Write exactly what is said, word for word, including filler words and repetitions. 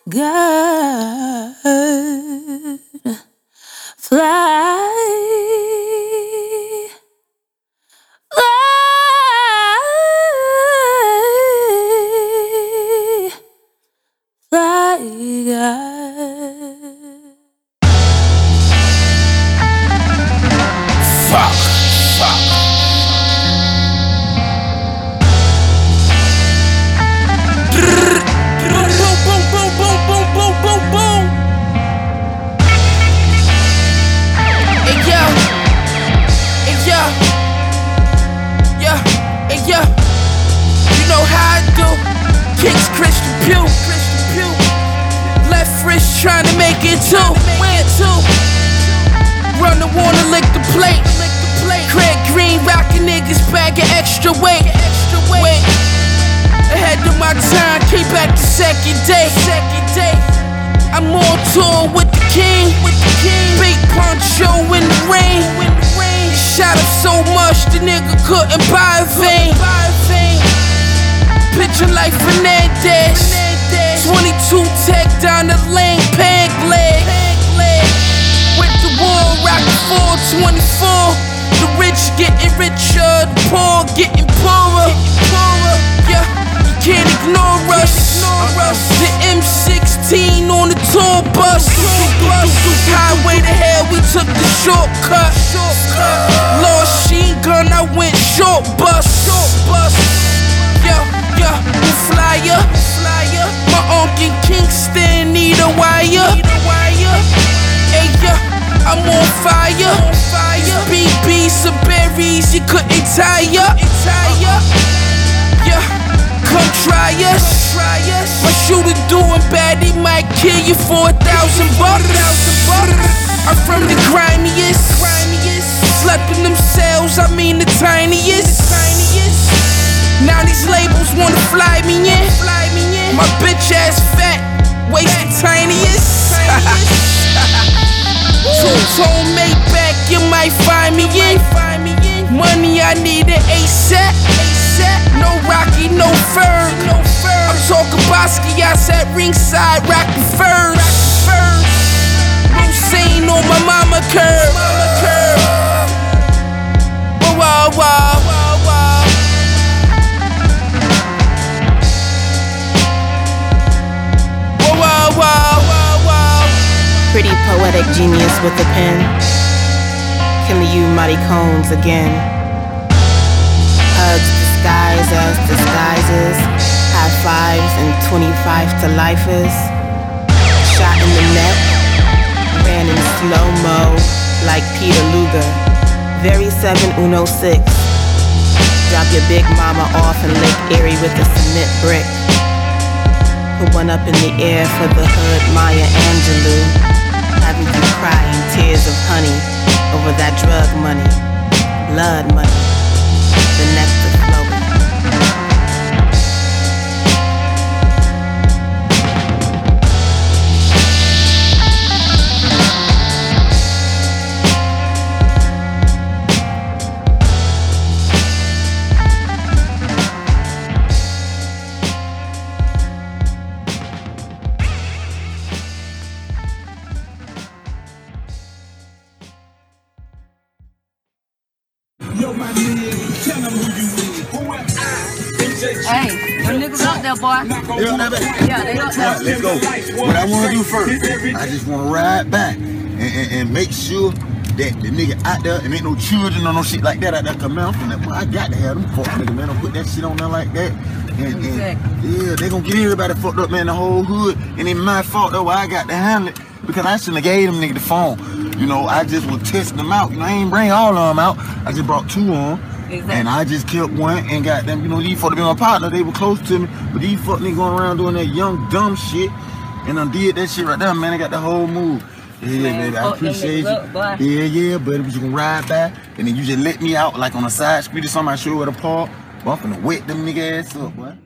God, fly, fly, fly, God. Fuck, fuck. Kicks Christian Pew, Christian Pew. Left wrist trying to make it two, win two. Runner wanna lick the plate, lick the plate. Craig Green rockin' niggas bag of extra weight, extra weight. Ahead of my time, came back the second day, second day. I'm on tour with the king, with the king. Big poncho in the rain, in the rain. Shot up so much the nigga couldn't buy a vein. Picture like Fernandez, twenty-two tech down the lane, peg leg. With the war, rockin' four twenty-four. The rich getting richer, the poor getting poorer. Yeah, you can't ignore us. The M sixteen on the tour bus. Highway to hell, we took the shortcut. Lost sheen gun, I went short bus. Yeah, yeah, you flyer, flyer. My uncle in Kingston need a wire. Hey, yeah, I'm on fire. B B some berries you couldn't tire. Yeah, come try us. My shooter doing bad, he might kill you for a thousand bucks. I'm from the grimiest. Slept in them cells, I mean the tiniest. Now these labels wanna fly me in. My bitch ass fat, waist the tiniest. Two-tone Maybach, you might find me in. Money I need it ASAP. No Rocky, no fur. I'm talking Basquiat's at ringside, rockin' furs. Hussein on my mama curve. Whoa, whoa, whoa. Pretty poetic genius with a pen, killing you mighty cones again. Hugs disguise as disguises, high fives and twenty-five to lifers. Shot in the neck, ran in slow-mo like Peter Luger. Very seven uno six. Drop your big mama off in Lake Erie with a cement brick. Put one up in the air for the hood Maya Angelou. Having you crying tears of honey over that drug money, blood money, the nectar flowing. Hey, them niggas up there, boy. They up there? Yeah, they up there. Let's go. What I want to do first, I just want to ride back and, and, and make sure that the nigga out there, and ain't no children or no shit like that out there. Come out from that. I got to have them fuck nigga, man. Don't put that shit on there like that. And, and Exactly. yeah, they gonna get everybody fucked up, man. The whole hood. And it's my fault though. I got to handle it because I shouldn't have gave them nigga the phone. You know, I just was testing them out. You know, I ain't bring all of them out. I just brought two on. Exactly. And I just killed one and got them, you know, these fuck to be my partner, they were close to me, but these fuck niggas going around doing that young dumb shit, and I did that shit right there, man. I got the whole move. Yeah, man, baby, I appreciate you. Up, yeah, yeah, buddy, but you can ride back, and then you just let me out, like on a side street or something, I show you where to park, but I'm finna wet them nigga ass up, boy.